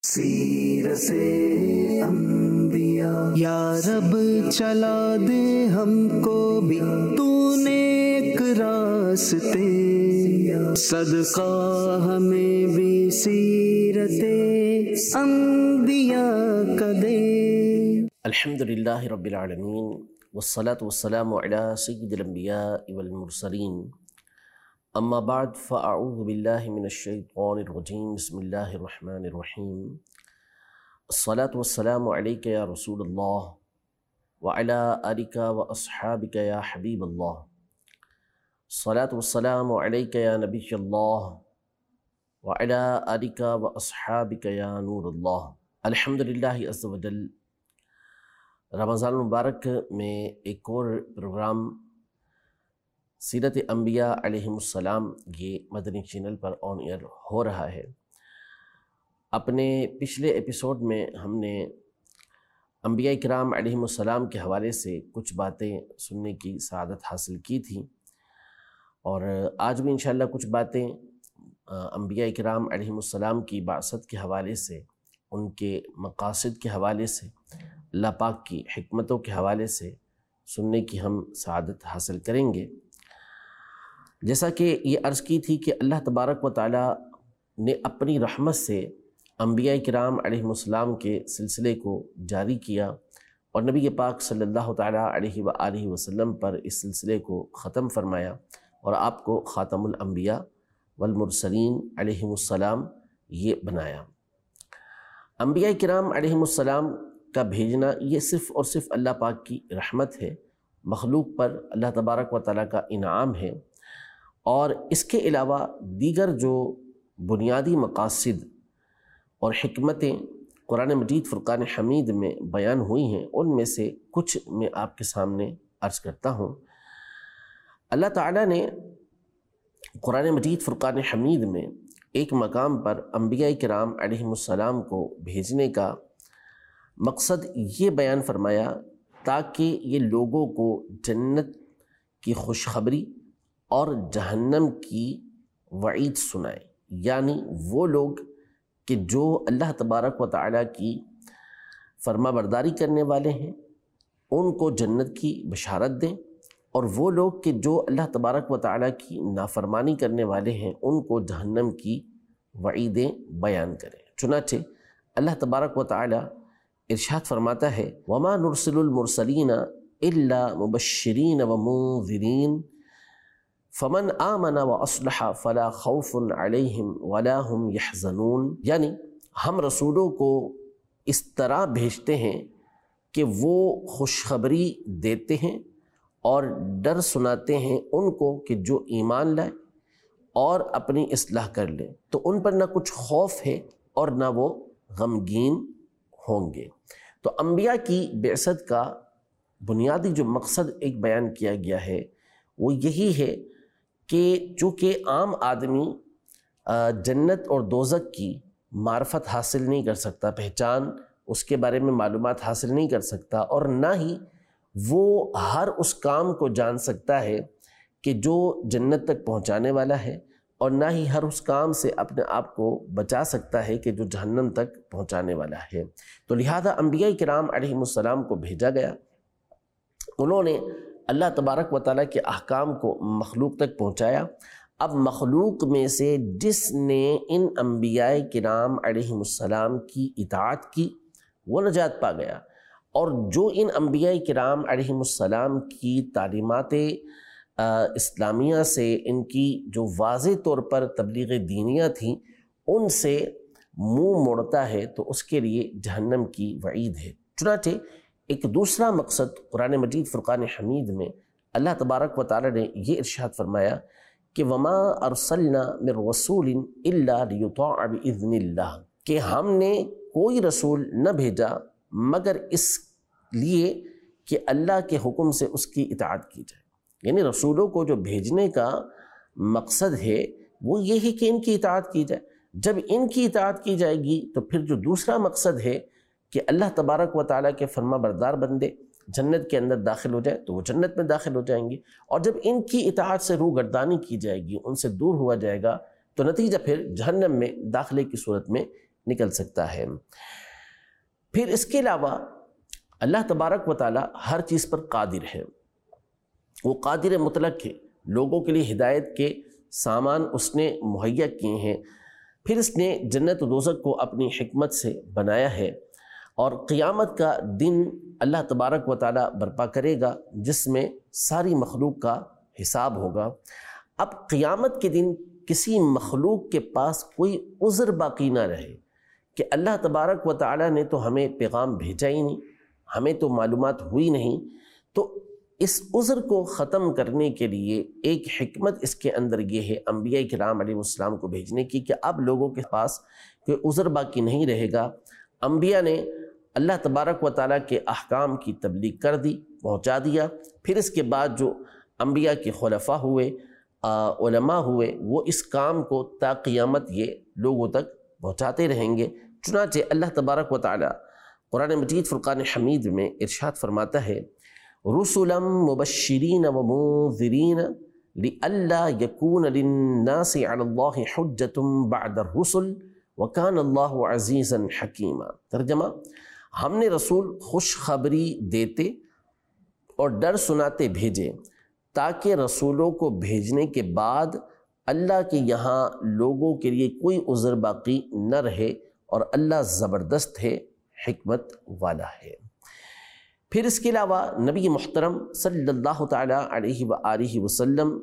سیرت سے انبیاء یا رب چلا دے ہم کو بھی تو نیک راستے، صدقہ ہمیں بھی سیرت انبیاء کا دے۔ الحمدللہ رب العالمین والصلاة والسلام علی سید الانبیاء والمرسلین، اما بعد فاعوذ باللہ من الشیطان الرجیم، بسم اللہ الرحمن الرحیم۔ الصلاة والسلام علیک یا رسول اللہ وعلی آلک واصحابک یا حبیب اللہ، الصلاة والسلام علیک یا نبی اللہ وعلی آلک واصحابک یا نور اللہ۔ الحمدللہ عز و جل، رمضان المبارک میں ایک اور پروگرام سیرت انبیاء علیہم السلام یہ مدنی چینل پر آن ایئر ہو رہا ہے۔ اپنے پچھلے ایپیسوڈ میں ہم نے انبیاء کرام علیہم السلام کے حوالے سے کچھ باتیں سننے کی سعادت حاصل کی تھی، اور آج بھی انشاءاللہ کچھ باتیں انبیاء کرام علیہم السلام کی بعثت کے حوالے سے، ان کے مقاصد کے حوالے سے، اللہ پاک کی حکمتوں کے حوالے سے سننے کی ہم سعادت حاصل کریں گے۔ جیسا کہ یہ عرض کی تھی کہ اللہ تبارک و تعالیٰ نے اپنی رحمت سے انبیاء کرام علیہم السلام کے سلسلے کو جاری کیا، اور نبی پاک صلی اللہ تعالیٰ علیہ وآلہ وسلم پر اس سلسلے کو ختم فرمایا، اور آپ کو خاتم الانبیاء والمرسلین علیہم السلام یہ بنایا۔ انبیاء کرام علیہم السلام کا بھیجنا یہ صرف اور صرف اللہ پاک کی رحمت ہے، مخلوق پر اللہ تبارک و تعالیٰ کا انعام ہے، اور اس کے علاوہ دیگر جو بنیادی مقاصد اور حکمتیں قرآن مجید فرقان حمید میں بیان ہوئی ہیں، ان میں سے کچھ میں آپ کے سامنے عرض کرتا ہوں۔ اللہ تعالیٰ نے قرآن مجید فرقان حمید میں ایک مقام پر انبیاء کرام علیہم السلام کو بھیجنے کا مقصد یہ بیان فرمایا تاکہ یہ لوگوں کو جنت کی خوشخبری اور جہنم کی وعید سنائے، یعنی وہ لوگ کہ جو اللہ تبارک و تعالیٰ کی فرما برداری کرنے والے ہیں ان کو جنت کی بشارت دیں، اور وہ لوگ کہ جو اللہ تبارک و تعالیٰ کی نافرمانی کرنے والے ہیں ان کو جہنم کی وعیدیں بیان کریں۔ چنانچہ اللہ تبارک و تعالیٰ ارشاد فرماتا ہے، وَمَا نُرْسِلُ الْمُرْسَلِينَ إِلَّا مُبَشِّرِينَ وَمُنذِرِينَ فمن آمن وَأَصْلَحَ فَلَا خَوْفٌ عَلَيْهِمْ وَلَا هُمْ يَحْزَنُونَ، یعنی ہم رسولوں کو اس طرح بھیجتے ہیں کہ وہ خوشخبری دیتے ہیں اور ڈر سناتے ہیں ان کو کہ جو ایمان لائے اور اپنی اصلاح کر لیں، تو ان پر نہ کچھ خوف ہے اور نہ وہ غمگین ہوں گے۔ تو انبیاء کی بعثت کا بنیادی جو مقصد ایک بیان کیا گیا ہے وہ یہی ہے کہ چونکہ عام آدمی جنت اور دوزخ کی معرفت حاصل نہیں کر سکتا، پہچان اس کے بارے میں معلومات حاصل نہیں کر سکتا، اور نہ ہی وہ ہر اس کام کو جان سکتا ہے کہ جو جنت تک پہنچانے والا ہے، اور نہ ہی ہر اس کام سے اپنے آپ کو بچا سکتا ہے کہ جو جہنم تک پہنچانے والا ہے۔ تو لہذا انبیاء کرام علیہم السلام کو بھیجا گیا، انہوں نے اللہ تبارک و تعالیٰ کے احکام کو مخلوق تک پہنچایا۔ اب مخلوق میں سے جس نے ان انبیاء کرام علیہم السلام کی اطاعت کی وہ نجات پا گیا، اور جو ان انبیاء کرام علیہم السلام کی تعلیمات اسلامیہ سے، ان کی جو واضح طور پر تبلیغ دینیہ تھیں، ان سے منہ موڑتا ہے تو اس کے لیے جہنم کی وعید ہے۔ چنانچہ ایک دوسرا مقصد قرآن مجید فرقان حمید میں اللہ تبارک و تعالی نے یہ ارشاد فرمایا کہ وَمَا أَرْسَلْنَا مِن رَّسُولٍ إِلَّا لِيُطَاعَ بِإِذْنِ اللَّهِ، کہ ہم نے کوئی رسول نہ بھیجا مگر اس لیے کہ اللہ کے حکم سے اس کی اطاعت کی جائے۔ یعنی رسولوں کو جو بھیجنے کا مقصد ہے وہ یہ ہے کہ ان کی اطاعت کی جائے۔ جب ان کی اطاعت کی جائے گی تو پھر جو دوسرا مقصد ہے کہ اللہ تبارک و تعالیٰ کے فرما بردار بندے جنت کے اندر داخل ہو جائے تو وہ جنت میں داخل ہو جائیں گے، اور جب ان کی اطاعت سے روگردانی کی جائے گی، ان سے دور ہوا جائے گا، تو نتیجہ پھر جہنم میں داخلے کی صورت میں نکل سکتا ہے۔ پھر اس کے علاوہ اللہ تبارک و تعالی ہر چیز پر قادر ہے، وہ قادر مطلق ہے، لوگوں کے لیے ہدایت کے سامان اس نے مہیا کیے ہیں، پھر اس نے جنت و دوزخ کو اپنی حکمت سے بنایا ہے، اور قیامت کا دن اللہ تبارک و تعالی برپا کرے گا جس میں ساری مخلوق کا حساب ہوگا۔ اب قیامت کے دن کسی مخلوق کے پاس کوئی عذر باقی نہ رہے کہ اللہ تبارک و تعالی نے تو ہمیں پیغام بھیجا ہی نہیں، ہمیں تو معلومات ہوئی نہیں، تو اس عذر کو ختم کرنے کے لیے ایک حکمت اس کے اندر یہ ہے انبیاء کرام علیہ السلام کو بھیجنے کی کہ اب لوگوں کے پاس کوئی عذر باقی نہیں رہے گا۔ انبیاء نے اللہ تبارک و تعالیٰ کے احکام کی تبلیغ کر دی، پہنچا دیا، پھر اس کے بعد جو انبیاء کے خلفاء ہوئے، علماء ہوئے، وہ اس کام کو تا قیامت یہ لوگوں تک پہنچاتے رہیں گے۔ چنانچہ اللہ تبارک و تعالیٰ قرآن مجید فرقان حمید میں ارشاد فرماتا ہے رسلا مبشرین ومنذرین لئلا یکون للناس علی اللہ حجۃ بعد الرسل وکان اللہ عزیزا حکیما۔ ترجمہ، ہم نے رسول خوشخبری دیتے اور ڈر سناتے بھیجے تاکہ رسولوں کو بھیجنے کے بعد اللہ کے یہاں لوگوں کے لیے کوئی عذر باقی نہ رہے، اور اللہ زبردست ہے، حکمت والا ہے۔ پھر اس کے علاوہ نبی محترم صلی اللہ تعالیٰ علیہ وآلہ وسلم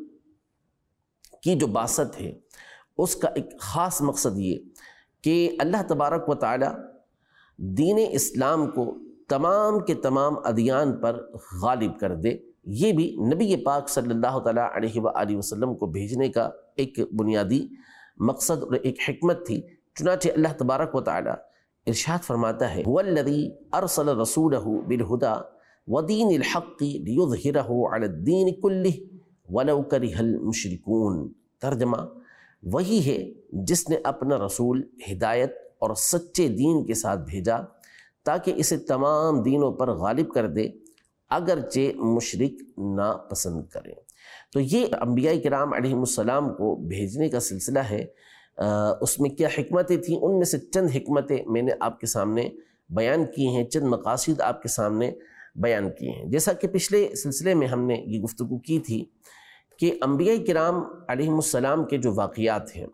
کی جو بعثت ہے اس کا ایک خاص مقصد یہ کہ اللہ تبارک و تعالیٰ دین اسلام کو تمام کے تمام ادیان پر غالب کر دے، یہ بھی نبی پاک صلی اللہ تعالیٰ علیہ وآلہ وسلم کو بھیجنے کا ایک بنیادی مقصد اور ایک حکمت تھی۔ چنانچہ اللہ تبارک و تعالیٰ ارشاد فرماتا ہے هو الذی ارسل رسولہ بالہدی ودین الحق لیظہرہ علی الدین کلہ ولو کرہ المشرکون۔ ترجمہ، وہی ہے جس نے اپنا رسول ہدایت اور سچے دین کے ساتھ بھیجا تاکہ اسے تمام دینوں پر غالب کر دے اگرچہ مشرک نہ پسند کریں۔ تو یہ انبیاء کرام علیہ السلام کو بھیجنے کا سلسلہ ہے، اس میں کیا حکمتیں تھیں، ان میں سے چند حکمتیں میں نے آپ کے سامنے بیان کی ہیں، چند مقاصد آپ کے سامنے بیان کیے ہیں۔ جیسا کہ پچھلے سلسلے میں ہم نے یہ گفتگو کی تھی کہ انبیاء کرام علیہ السلام کے جو واقعات ہیں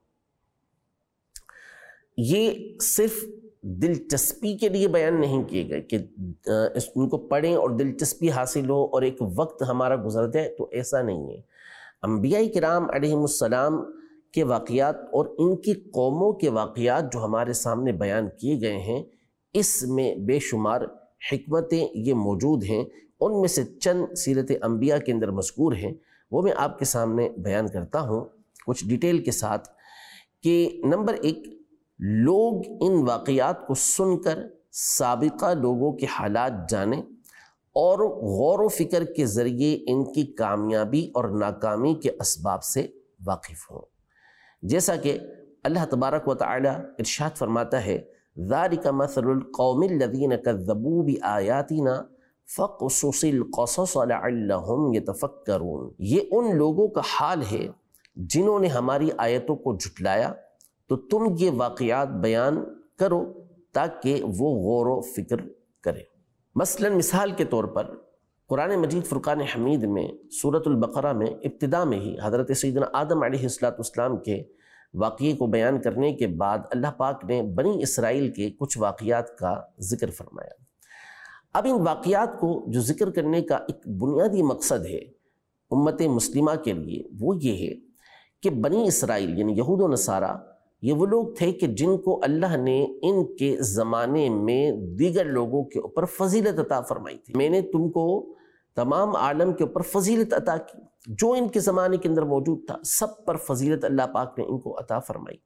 یہ صرف دلچسپی کے لیے بیان نہیں کیے گئے کہ ان کو پڑھیں اور دلچسپی حاصل ہو اور ایک وقت ہمارا گزر جائے، تو ایسا نہیں ہے۔ انبیاء کرام علیہ السلام کے واقعات اور ان کی قوموں کے واقعات جو ہمارے سامنے بیان کیے گئے ہیں، اس میں بے شمار حکمتیں یہ موجود ہیں۔ ان میں سے چند سیرت انبیاء کے اندر مذکور ہیں، وہ میں آپ کے سامنے بیان کرتا ہوں کچھ ڈیٹیل کے ساتھ کہ نمبر 1، لوگ ان واقعات کو سن کر سابقہ لوگوں کے حالات جانیں اور غور و فکر کے ذریعے ان کی کامیابی اور ناکامی کے اسباب سے واقف ہوں۔ جیسا کہ اللہ تبارک و تعالی ارشاد فرماتا ہے ذَلِكَ مَثَلُ الْقَوْمِ الَّذِينَ كَذَّبُوا بِآيَاتِنَا فَاقْصُصِ الْقَصَصَ لَعَلَّهُمْ يَتَفَكَّرُونَ۔ یہ ان لوگوں کا حال ہے جنہوں نے ہماری آیتوں کو جھٹلایا، تو تم یہ واقعات بیان کرو تاکہ وہ غور و فکر کرے۔ مثلا مثال کے طور پر قرآن مجید فرقان حمید میں سورۃ البقرہ میں ابتدا میں ہی حضرت سیدنا آدم علیہ السلام کے واقعے کو بیان کرنے کے بعد اللہ پاک نے بنی اسرائیل کے کچھ واقعات کا ذکر فرمایا۔ اب ان واقعات کو جو ذکر کرنے کا ایک بنیادی مقصد ہے امت مسلمہ کے لیے، وہ یہ ہے کہ بنی اسرائیل یعنی یہود و نصارہ یہ وہ لوگ تھے کہ جن کو اللہ نے ان کے زمانے میں دیگر لوگوں کے اوپر فضیلت عطا فرمائی تھی۔ میں نے تم کو تمام عالم کے اوپر فضیلت عطا کی، جو ان کے زمانے کے اندر موجود تھا سب پر فضیلت اللہ پاک نے ان کو عطا فرمائی۔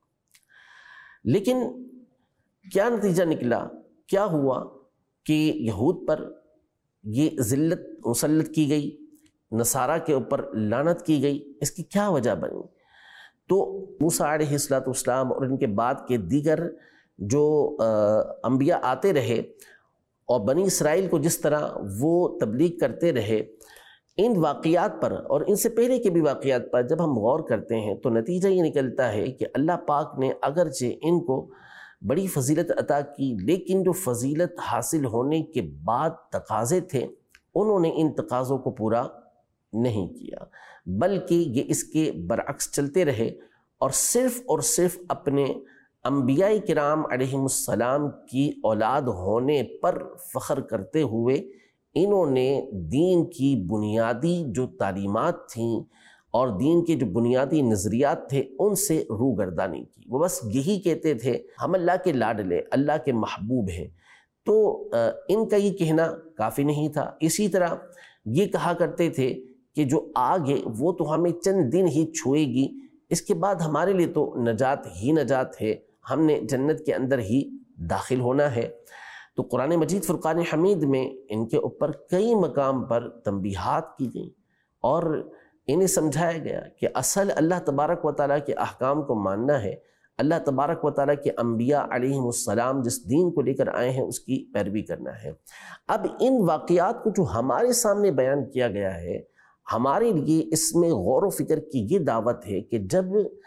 لیکن کیا نتیجہ نکلا، کیا ہوا کہ یہود پر یہ ذلت مسلط کی گئی، نصارہ کے اوپر لعنت کی گئی۔ اس کی کیا وجہ بنی؟ تو موسیٰ علیہ السلام اور ان کے بعد کے دیگر جو انبیاء آتے رہے اور بنی اسرائیل کو جس طرح وہ تبلیغ کرتے رہے، ان واقعات پر اور ان سے پہلے کے بھی واقعات پر جب ہم غور کرتے ہیں تو نتیجہ یہ نکلتا ہے کہ اللہ پاک نے اگرچہ ان کو بڑی فضیلت عطا کی، لیکن جو فضیلت حاصل ہونے کے بعد تقاضے تھے انہوں نے ان تقاضوں کو پورا نہیں کیا، بلکہ یہ اس کے برعکس چلتے رہے اور صرف اپنے انبیاء کرام علیہم السلام کی اولاد ہونے پر فخر کرتے ہوئے انہوں نے دین کی بنیادی جو تعلیمات تھیں اور دین کے جو بنیادی نظریات تھے ان سے روگردانی کی۔ وہ بس یہی کہتے تھے ہم اللہ کے لاڈلے، اللہ کے محبوب ہیں، تو ان کا یہ کہنا کافی نہیں تھا۔ اسی طرح یہ کہا کرتے تھے کہ جو آگ ہے وہ تو ہمیں چند دن ہی چھوئے گی، اس کے بعد ہمارے لیے تو نجات ہی نجات ہے، ہم نے جنت کے اندر ہی داخل ہونا ہے۔ تو قرآن مجید فرقان حمید میں ان کے اوپر کئی مقام پر تنبیہات کی گئیں اور انہیں سمجھایا گیا کہ اصل اللہ تبارک و تعالیٰ کے احکام کو ماننا ہے، اللہ تبارک و تعالیٰ کے انبیاء علیہم السلام جس دین کو لے کر آئے ہیں اس کی پیروی کرنا ہے۔ اب ان واقعات کو جو ہمارے سامنے بیان کیا گیا ہے، ہمارے لیے اس میں غور و فکر کی یہ دعوت ہے کہ جب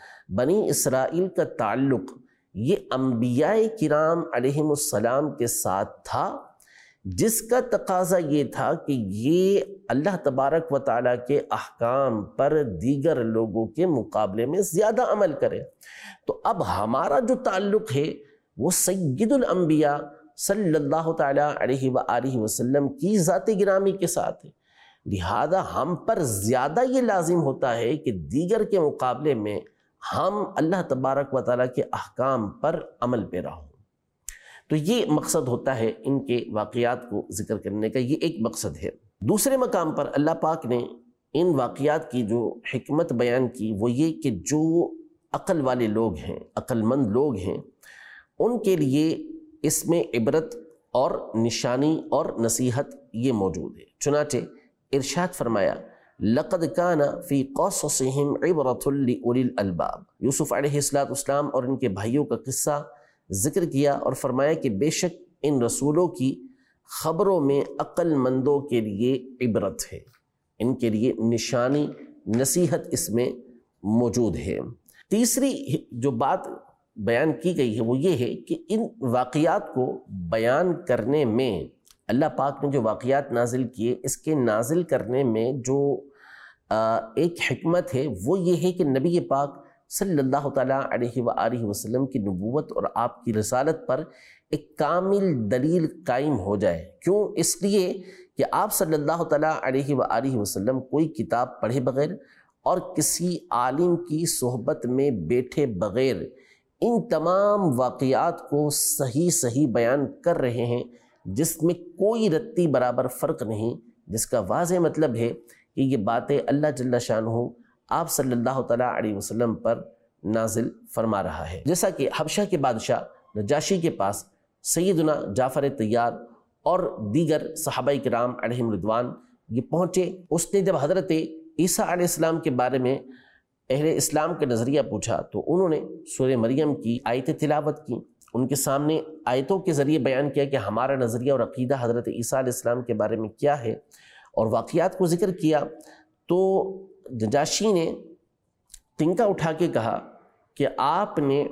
بنی اسرائیل کا تعلق یہ انبیاء کرام علیہم السلام کے ساتھ تھا، جس کا تقاضا یہ تھا کہ یہ اللہ تبارک و تعالیٰ کے احکام پر دیگر لوگوں کے مقابلے میں زیادہ عمل کرے، تو اب ہمارا جو تعلق ہے وہ سید الانبیاء صلی اللہ تعالیٰ علیہ وآلہ وسلم کی ذات گرامی کے ساتھ ہے، لہذا ہم پر زیادہ یہ لازم ہوتا ہے کہ دیگر کے مقابلے میں ہم اللہ تبارک و تعالیٰ کے احکام پر عمل پیرا ہوں۔ تو یہ مقصد ہوتا ہے ان کے واقعات کو ذکر کرنے کا، یہ ایک مقصد ہے۔ دوسرے مقام پر اللہ پاک نے ان واقعات کی جو حکمت بیان کی وہ یہ کہ جو عقل والے لوگ ہیں، عقل مند لوگ ہیں، ان کے لیے اس میں عبرت اور نشانی اور نصیحت یہ موجود ہے۔ چنانچہ ارشاد فرمایا لَقَدْ كَانَ فِي قَصَصِهِمْ عِبْرَةٌ لِأُولِي الْأَلْبَابِ، یوسف علیہ السلام اور ان کے بھائیوں کا قصہ ذکر کیا اور فرمایا کہ بے شک ان رسولوں کی خبروں میں عقل مندوں کے لیے عبرت ہے، ان کے لیے نشانی نصیحت اس میں موجود ہے۔ تیسری جو بات بیان کی گئی ہے وہ یہ ہے کہ ان واقعات کو بیان کرنے میں اللہ پاک نے جو واقعات نازل کیے، اس کے نازل کرنے میں جو ایک حکمت ہے وہ یہ ہے کہ نبی پاک صلی اللہ تعالیٰ علیہ وآلہ وسلم کی نبوت اور آپ کی رسالت پر ایک کامل دلیل قائم ہو جائے۔ کیوں؟ اس لیے کہ آپ صلی اللہ تعالیٰ علیہ وآلہ وسلم کوئی کتاب پڑھے بغیر اور کسی عالم کی صحبت میں بیٹھے بغیر ان تمام واقعات کو صحیح بیان کر رہے ہیں، جس میں کوئی رتی برابر فرق نہیں، جس کا واضح مطلب ہے کہ یہ باتیں اللہ جل شانہ آپ صلی اللہ تعالیٰ علیہ وسلم پر نازل فرما رہا ہے۔ جیسا کہ حبشہ کے بادشاہ نجاشی کے پاس سیدنا جعفر طیار اور دیگر صحابہ کرام علیہم رضوان یہ پہنچے، اس نے جب حضرت عیسیٰ علیہ السلام کے بارے میں اہل اسلام کا نظریہ پوچھا تو انہوں نے سورہ مریم کی آیتیں تلاوت کی، ان کے سامنے آیتوں کے ذریعے بیان کیا کہ ہمارا نظریہ اور عقیدہ حضرت عیسیٰ علیہ السلام کے بارے میں کیا ہے، اور واقعات کو ذکر کیا۔ تو نجاشی نے تنکا اٹھا کے کہا کہ آپ نے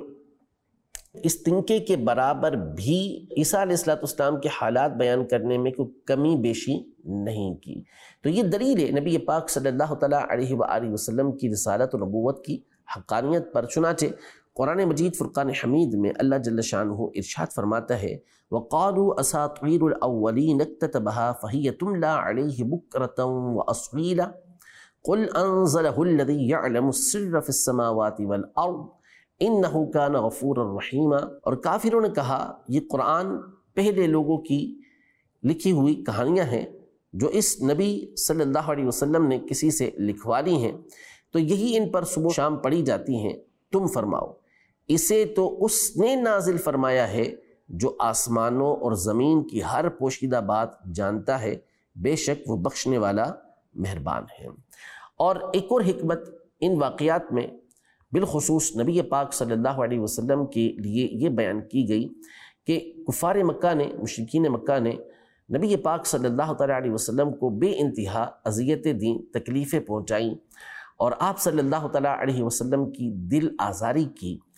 اس تنکے کے برابر بھی عیسیٰ علیہ السلام کے حالات بیان کرنے میں کوئی کمی بیشی نہیں کی۔ تو یہ دلیل ہے نبی پاک صلی اللہ تعالیٰ علیہ وآلہ وسلم کی رسالت و نبوت کی حقانیت پر۔ چنانچہ قرآن مجید فرقان حمید میں اللہ جل شانہ ارشاد فرماتا ہے وَقَالُوا أَسَاطِيرُ الْأَوَّلِينَ اكْتَتَبَهَا فَهِيَ تُمْلَى عَلَيْهِ بُكْرَةً وَأَصِيلًا قُلْ أَنزَلَهُ الَّذِي يَعْلَمُ السِّرَّ فِي السَّمَاوَاتِ وَالْأَرْضِ إِنَّهُ كَانَ غَفُورًا رَحِيمًا۔ اور کافروں نے کہا یہ قرآن پہلے لوگوں کی لکھی ہوئی کہانیاں ہیں جو اس نبی صلی اللہ علیہ وسلم نے کسی سے لکھوا لی ہیں، تو یہی ان پر صبح و شام پڑھی جاتی ہیں، تم فرماؤ اسے تو اس نے نازل فرمایا ہے جو آسمانوں اور زمین کی ہر پوشیدہ بات جانتا ہے، بے شک وہ بخشنے والا مہربان ہے۔ اور ایک اور حکمت ان واقعات میں بالخصوص نبی پاک صلی اللہ علیہ وسلم کے لیے یہ بیان کی گئی کہ کفار مکہ نے، مشرکین مکہ نے نبی پاک صلی اللہ تعالیٰ علیہ وسلم کو بے انتہا اذیتیں دیں، تکلیفیں پہنچائیں اور آپ صلی اللہ تعالیٰ علیہ وسلم کی دل آزاری کی۔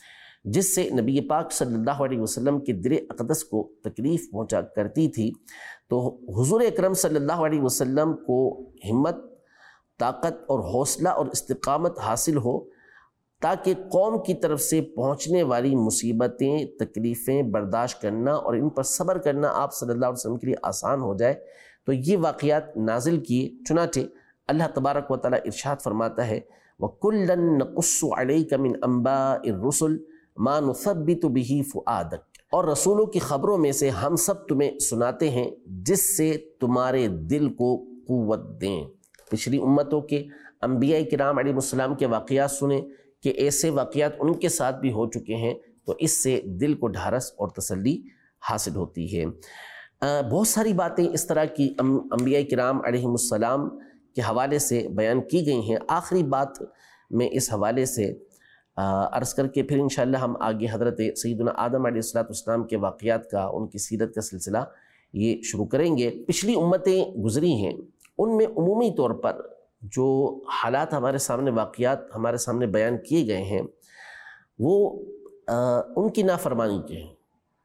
جس سے نبی پاک صلی اللہ علیہ وسلم کے دل اقدس کو تکلیف پہنچا کرتی تھی، تو حضور اکرم صلی اللہ علیہ وسلم کو ہمت، طاقت اور حوصلہ اور استقامت حاصل ہو تاکہ قوم کی طرف سے پہنچنے والی مصیبتیں، تکلیفیں برداشت کرنا اور ان پر صبر کرنا آپ صلی اللہ علیہ وسلم کے لیے آسان ہو جائے، تو یہ واقعات نازل کیے۔ چنانچہ اللہ تبارک و تعالیٰ ارشاد فرماتا ہے وَكُلًّا نَقُصُّ عَلَيْكَ مِنْ أَنْبَاءِ الرُّسُلِ مَا نُثَبِّتُ بِهِ فُؤَادَكَ، اور رسولوں کی خبروں میں سے ہم سب تمہیں سناتے ہیں جس سے تمہارے دل کو قوت دیں۔ پچھلی امتوں کے انبیاء کرام علیہ السلام کے واقعات سنیں کہ ایسے واقعات ان کے ساتھ بھی ہو چکے ہیں، تو اس سے دل کو ڈھارس اور تسلی حاصل ہوتی ہے۔ بہت ساری باتیں اس طرح کی انبیاء کرام علیہ السلام کے حوالے سے بیان کی گئی ہیں۔ آخری بات میں اس حوالے سے عرض کر کے پھر انشاءاللہ ہم آگے حضرت سیدنا آدم علیہ السلام کے واقعات کا، ان کی سیرت کا سلسلہ یہ شروع کریں گے۔ پچھلی امتیں گزری ہیں، ان میں عمومی طور پر جو حالات ہمارے سامنے، واقعات ہمارے سامنے بیان کیے گئے ہیں، وہ ان کی نافرمانی کے ہیں،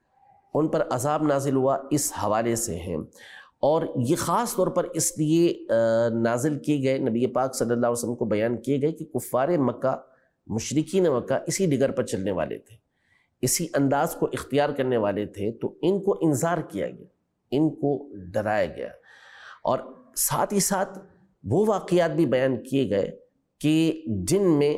ان پر عذاب نازل ہوا اس حوالے سے ہیں، اور یہ خاص طور پر اس لیے نازل کیے گئے، نبی پاک صلی اللہ علیہ وسلم کو بیان کیے گئے کہ کفار مکہ، مشرکین مکہ اسی ڈگر پر چلنے والے تھے، اسی انداز کو اختیار کرنے والے تھے، تو ان کو انذار کیا گیا، ان کو ڈرایا گیا، اور ساتھ ہی ساتھ وہ واقعات بھی بیان کیے گئے کہ جن میں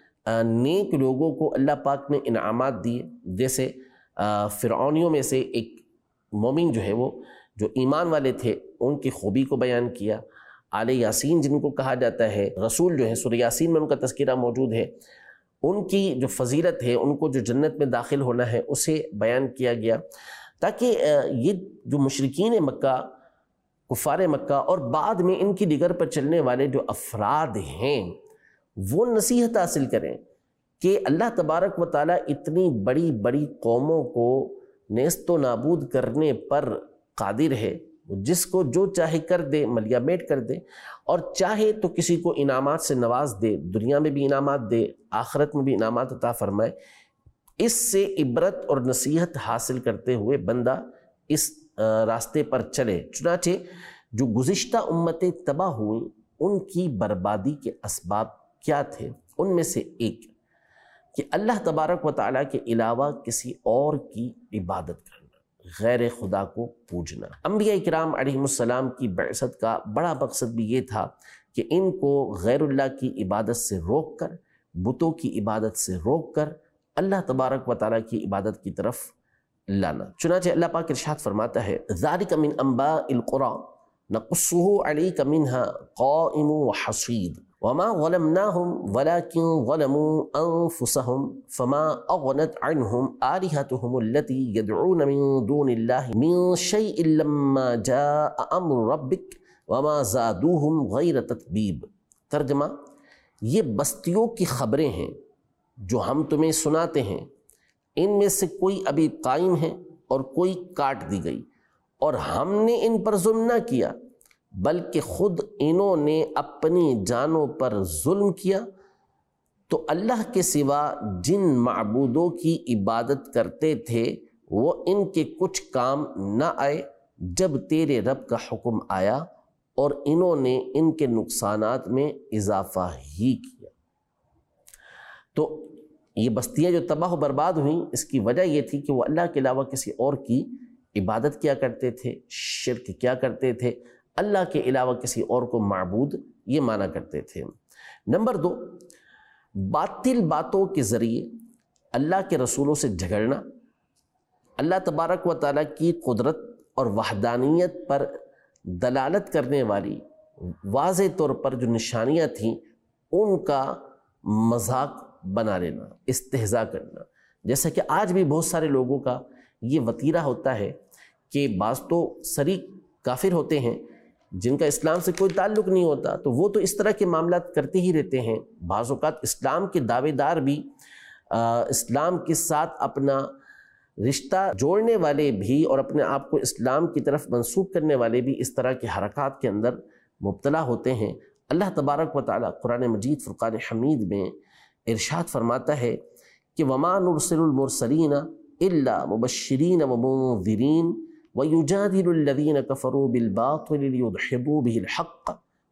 نیک لوگوں کو اللہ پاک نے انعامات دیے، جیسے فرعونیوں میں سے ایک مومن جو ہے، وہ جو ایمان والے تھے، ان کی خوبی کو بیان کیا۔ آل یاسین جن کو کہا جاتا ہے، رسول جو ہے سورہ یاسین میں ان کا تذکرہ موجود ہے، ان کی جو فضیلت ہے، ان کو جو جنت میں داخل ہونا ہے، اسے بیان کیا گیا، تاکہ یہ جو مشرکین مکہ، کفار مکہ، اور بعد میں ان کی ڈگر پر چلنے والے جو افراد ہیں، وہ نصیحت حاصل کریں کہ اللہ تبارک و تعالیٰ اتنی بڑی بڑی قوموں کو نیست و نابود کرنے پر قادر ہے، جس کو جو چاہے کر دے، ملیا میٹ کر دے، اور چاہے تو کسی کو انعامات سے نواز دے، دنیا میں بھی انعامات دے، آخرت میں بھی انعامات عطا فرمائے۔ اس سے عبرت اور نصیحت حاصل کرتے ہوئے بندہ اس راستے پر چلے۔ چنانچہ جو گزشتہ امتیں تباہ ہوئیں، ان کی بربادی کے اسباب کیا تھے؟ ان میں سے ایک کہ اللہ تبارک و تعالیٰ کے علاوہ کسی اور کی عبادت کرنا، غیر خدا کو پوجنا۔ انبیاء کرام علیہ السلام کی بعثت کا بڑا مقصد بھی یہ تھا کہ ان کو غیر اللہ کی عبادت سے روک کر، بتوں کی عبادت سے روک کر اللہ تبارک و تعالیٰ کی عبادت کی طرف لانا۔ چنانچہ اللہ پاک ارشاد فرماتا ہے ذَلِكَ مِنْ أَنْبَاءِ الْقُرَىٰ نَقُصُّهُ عَلَيْكَ مِنْهَا قَائِمٌ وَحَصِيدٌ وَمَا ظَلَمْنَاهُمْ وَلَكِنْ ظَلَمُوا أَنفُسَهُمْ فَمَا أَغْنَتْ عَنْهُمْ آلِهَتُهُمُ الَّتِي يَدْعُونَ مِن دُونِ اللَّهِ مِن شَيْءٍ لَمَّا جَاءَ أَمْرُ رَبِّكَ وَمَا زَادُوهُمْ غَيْرَ تَتْبِيبٍ۔ ترجمہ، یہ بستیوں کی خبریں ہیں جو ہم تمہیں سناتے ہیں، ان میں سے کوئی ابھی قائم ہے اور کوئی کاٹ دی گئی، اور ہم نے ان پر ظلم نہ کیا بلکہ خود انہوں نے اپنی جانوں پر ظلم کیا۔ تو اللہ کے سوا جن معبودوں کی عبادت کرتے تھے وہ ان کے کچھ کام نہ آئے جب تیرے رب کا حکم آیا، اور انہوں نے ان کے نقصانات میں اضافہ ہی کیا۔ تو یہ بستیاں جو تباہ و برباد ہوئیں، اس کی وجہ یہ تھی کہ وہ اللہ کے علاوہ کسی اور کی عبادت کیا کرتے تھے، شرک کیا کرتے تھے، اللہ کے علاوہ کسی اور کو معبود یہ مانا کرتے تھے۔ نمبر 2، باطل باتوں کے ذریعے اللہ کے رسولوں سے جھگڑنا، اللہ تبارک و تعالیٰ کی قدرت اور وحدانیت پر دلالت کرنے والی واضح طور پر جو نشانیاں تھیں ان کا مذاق بنا لینا، استہزاء کرنا۔ جیسا کہ آج بھی بہت سارے لوگوں کا یہ وتیرہ ہوتا ہے کہ بعض تو سری کافر ہوتے ہیں جن کا اسلام سے کوئی تعلق نہیں ہوتا، تو وہ تو اس طرح کے معاملات کرتے ہی رہتے ہیں۔ بعض اوقات اسلام کے دعوے دار بھی، اسلام کے ساتھ اپنا رشتہ جوڑنے والے بھی اور اپنے آپ کو اسلام کی طرف منسوب کرنے والے بھی اس طرح کے حرکات کے اندر مبتلا ہوتے ہیں۔ اللہ تبارک و تعالیٰ قرآن مجید فرقان حمید میں ارشاد فرماتا ہے کہ وما نرسل المرسلین الا مبشرین ومنذرین ویجادل الذین کفروا بالباطل لیدحضوا به الحق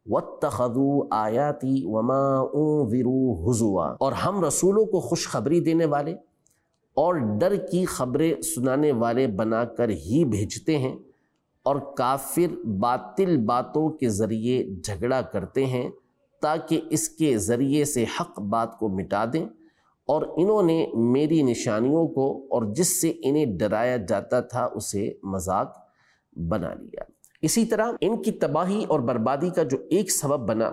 واتخذوا آیاتی وما انذروا ہزوا، اور ہم رسولوں کو خوشخبری دینے والے اور ڈر کی خبریں سنانے والے بنا کر ہی بھیجتے ہیں، اور کافر باطل باتوں کے ذریعے جھگڑا کرتے ہیں تاکہ اس کے ذریعے سے حق بات کو مٹا دیں، اور انہوں نے میری نشانیوں کو اور جس سے انہیں ڈرایا جاتا تھا اسے مذاق بنا لیا۔ اسی طرح ان کی تباہی اور بربادی کا جو ایک سبب بنا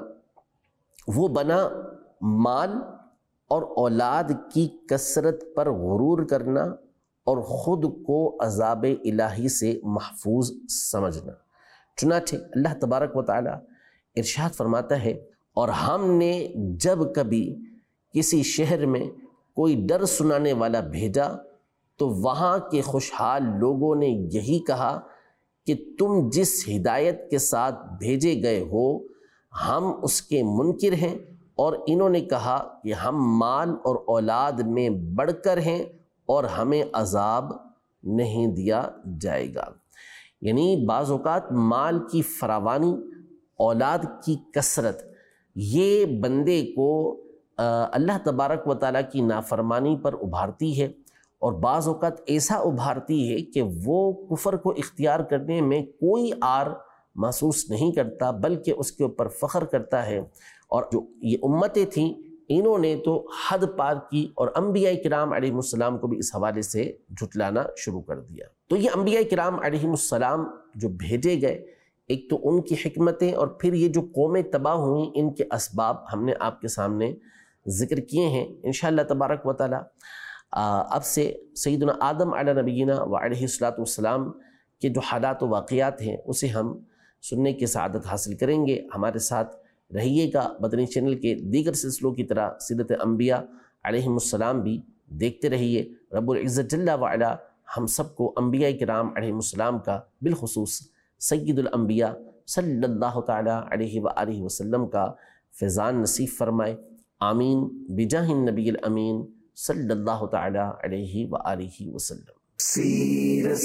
وہ بنا مال اور اولاد کی کثرت پر غرور کرنا اور خود کو عذاب الہی سے محفوظ سمجھنا۔ چنانچہ اللہ تبارک و تعالی ارشاد فرماتا ہے، اور ہم نے جب کبھی کسی شہر میں کوئی ڈر سنانے والا بھیجا تو وہاں کے خوشحال لوگوں نے یہی کہا کہ تم جس ہدایت کے ساتھ بھیجے گئے ہو ہم اس کے منکر ہیں، اور انہوں نے کہا کہ ہم مال اور اولاد میں بڑھ کر ہیں اور ہمیں عذاب نہیں دیا جائے گا۔ یعنی بعض اوقات مال کی فراوانی، اولاد کی کثرت، یہ بندے کو اللہ تبارک و تعالیٰ کی نافرمانی پر ابھارتی ہے، اور بعض اوقات ایسا ابھارتی ہے کہ وہ کفر کو اختیار کرنے میں کوئی عار محسوس نہیں کرتا بلکہ اس کے اوپر فخر کرتا ہے۔ اور جو یہ امتیں تھیں انہوں نے تو حد پار کی، اور انبیاء کرام علیہ السلام کو بھی اس حوالے سے جھٹلانا شروع کر دیا۔ تو یہ انبیاء کرام علیہ السلام جو بھیجے گئے، ایک تو ان کی حکمتیں، اور پھر یہ جو قومیں تباہ ہوئیں ان کے اسباب ہم نے آپ کے سامنے ذکر کیے ہیں۔ انشاءاللہ تبارک و تعالی اب سے سیدنا آدم علیہ نبینا و علیہ السلام کے جو حالات و واقعات ہیں اسے ہم سننے کی سعادت حاصل کریں گے۔ ہمارے ساتھ رہیے گا۔ مدنی چینل کے دیگر سلسلوں کی طرح سیرت انبیاء علیہم السلام بھی دیکھتے رہیے۔ رب العزت جل وعلا ہم سب کو انبیاء کرام علیہم السلام کا، بالخصوص سید الانبیاء صلی اللہ تعالی علیہ وآلہ وسلم کا فیضان نصیب فرمائے۔ آمین بجاہ النبی الامین صلی اللہ تعالی علیہ وآلہ وسلم۔ سیرت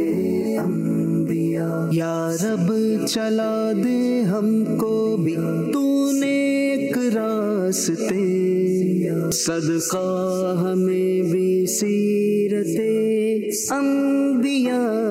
انبیاء یا رب چلا دے ہم کو بھی تو نیک راستے، صدقہ ہمیں بھی سیرت انبیاء